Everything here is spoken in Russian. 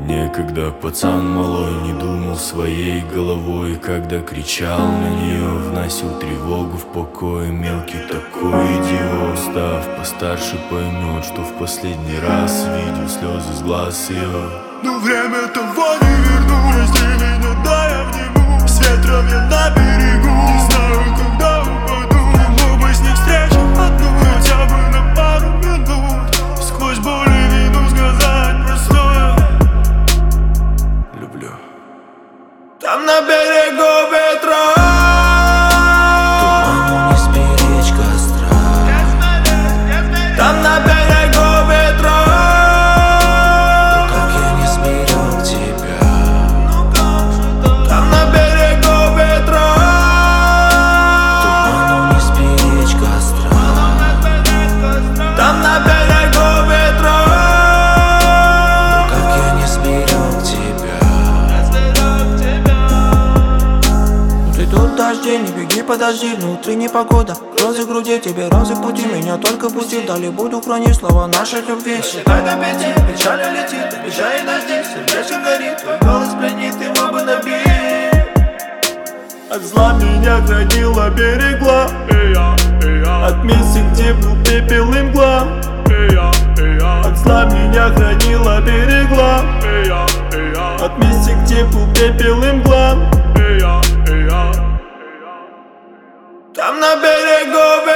Некогда пацан малой не думал своей головой, когда кричал на нее, вносил тревогу в покой. Мелкий такой идиот, став постарше, поймет, что в последний раз видел слезы с глаз ее. Но время того не верну, раздели, не дай обниму. С ветром я на берегу, не знаю, когда упаду. Мог бы с ней встречу одну, хотя бы на пару минут. Сквозь боль и вину сказать простое: люблю. Там на берегу ветра, туману не сберечь костра. там на берегу ветра. Ну как я не сберег тебя? Там на берегу ветра, Туману не сберечь костра. там на берегу ветра. Ну как я не сберег тебя? Ты тут дожди, не беги, подожди, внутри непогода. Розы в груди, тебе розы в пути, меня только пусти. Далее буду хранить слова нашей любви. Считай до 5, печаль улетит, обещай и дожди. Сердечко горит, твой голос пленит, его бы набить. От зла меня хранила, берегла. От места, где был пепел и мгла. От зла меня хранила, берегла. От места, где был пепел и мгла. Там на берегу